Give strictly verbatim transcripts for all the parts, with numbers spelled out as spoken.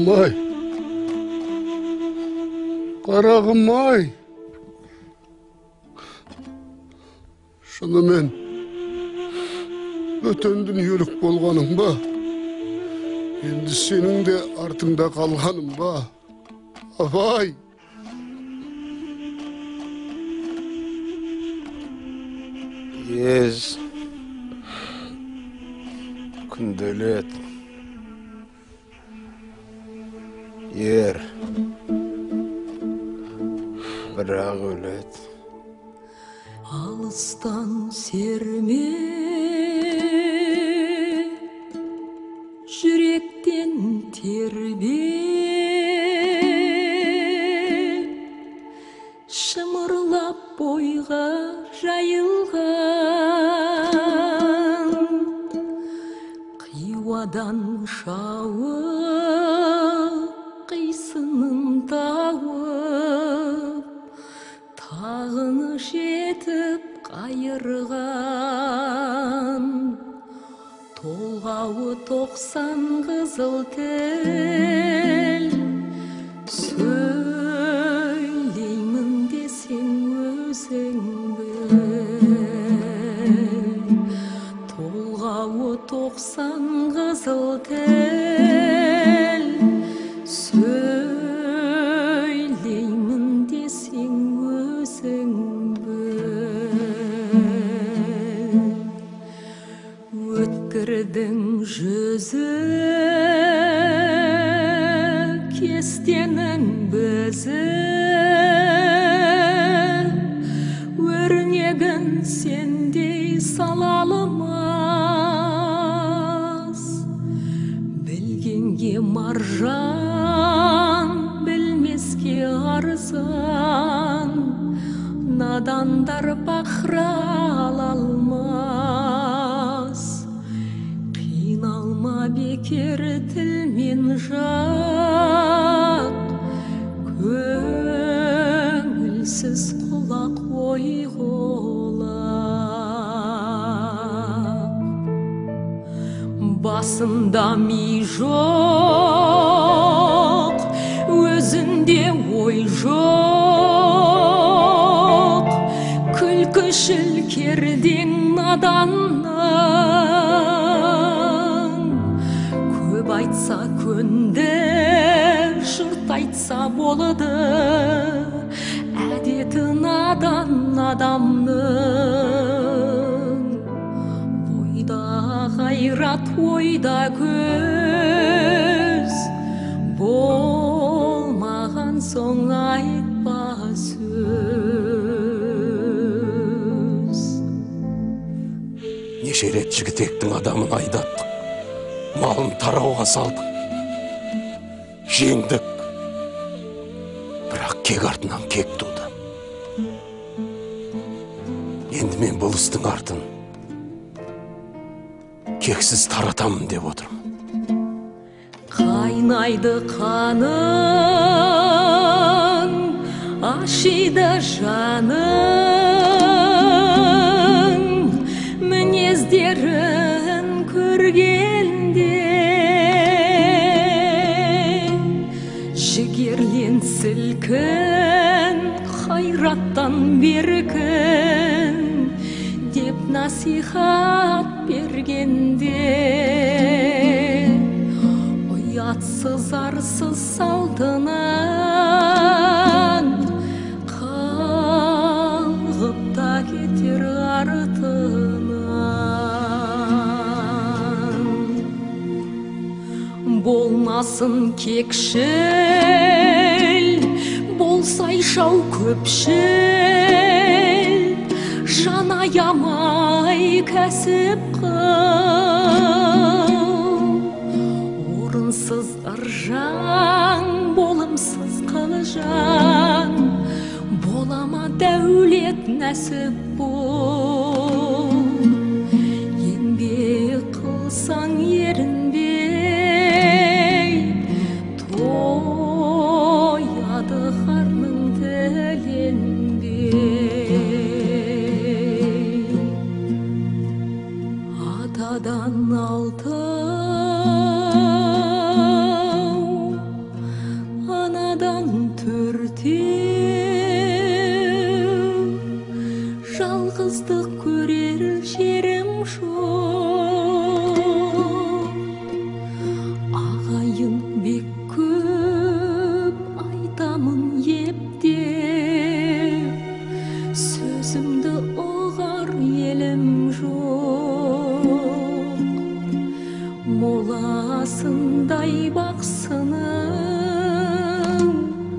Қарағым-ай, қарағым-ай, шынымен бөтен дүниелік болғаның ба? Енді сенің де артыңда қалғаның ба? Абай! Ез күнделет ер бірақ өлет. Алыстан серме жүректен тербе шымырлап бойға жайылған қиуадан шауып қисынын тауып тағыны жетіп қайырған толғауы тоқсан қызыл тіл сөйлеймін десең өзің біл толғауы тоқсан қызыл тіл сөйлеймін десең өзің өткірдің жүзі кестенің бізі өрнегін сендей салалымас білгенге маржан білмеске арзан надандар бақыра алмас қиналма бекер тілмен жат көңілсіз құлақ ой қолақ басында ми жоқ өзінде ой жоқ күлкішіл кердең наданның көп айтса көнді жұрт айтса болды әдеті надан адамның бойда ғайрат ойда көз болмаған соң айтпа сөз Неше рет жігітектің адамын айдаттық, малын тарауға салдық, жеңдік, бірақ кек артынан кек туды. Енді мен бұл істің артын кексіз таратамын деп отырмын. Қайнайды қаның, ашиды жаның, мінездерін көргенде жігерлен сілкін, қайраттан беркін деп насихат бергенде ұятсыз арсыз салтынан қалғып та кетер артынан болмасын кекшіл болсай шау көпшіл жан аямай кәсіп қыл орынсыз ыржаң болымсыз қылжаң болама дәулет нәсіп бол еңбек қылсаң ерінбей тояды қарның тіленбей атадан алтын анадан төртеу, жалғыздық көрер жерім жоқ. Ағайын бек көп, айтамын ептеп, сөзімді ұғар елім жоқ. Моласындай бақсының,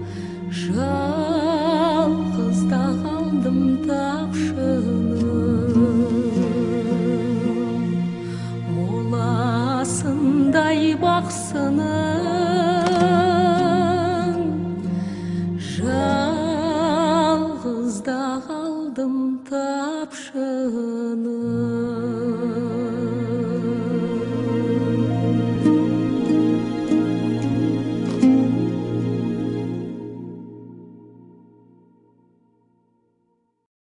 жалғызда қалдым тапшының. Моласындай бақсының, жалғызда қалдым тапшының.